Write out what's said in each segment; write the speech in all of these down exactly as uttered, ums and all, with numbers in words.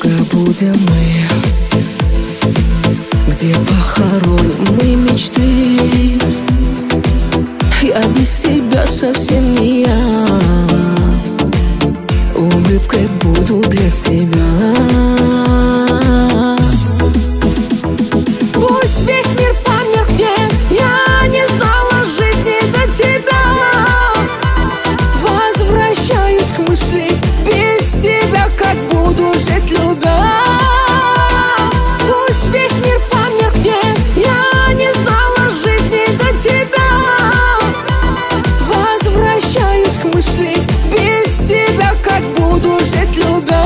будем мы? Где похороним мы мечты? Я без тебя совсем не я. Улыбкой буду для тебя. Пусть весь мир помнит, где я не знала жизни до тебя. Возвращаюсь к мысли, без тебя как буду жить, любя. Пусть весь мир помнит, где я не знала жизни до тебя. Возвращаюсь к мысли, без тебя как буду жить, любя.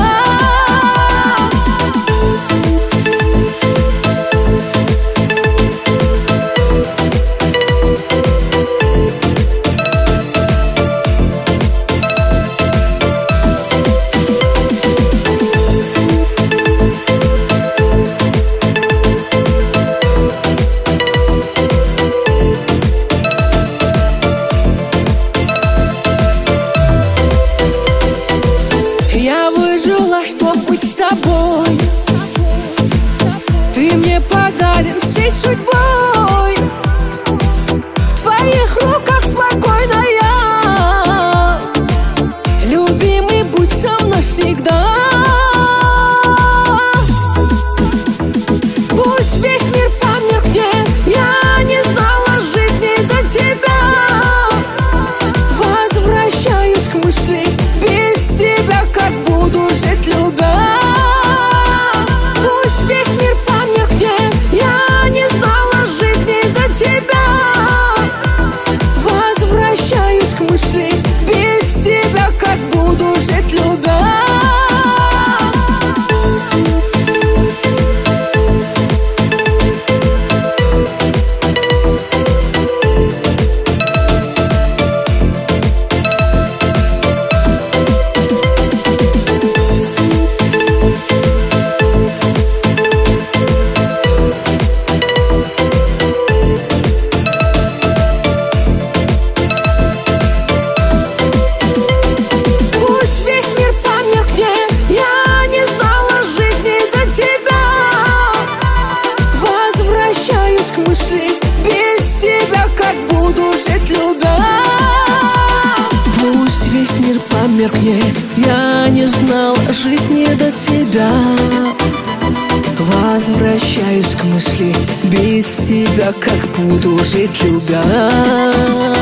Я выжила, чтоб быть с тобой. Ты мне подарен всей судьбой. В твоих руках спокойно я. Любимый, будь со мной всегда. Пусть весь мир помнит, где я не знала жизни до тебя. Возвращаюсь к мысли, без тебя как буду жить, любя. Пусть весь мир помнит, где я не знала жизни до тебя. Возвращаюсь к мысли, без тебя как буду жить, любя. К мысли, без тебя как буду жить, любя. Пусть весь мир померкнет, я не знал жизни до тебя. Возвращаюсь к мысли, без тебя как буду жить, любя.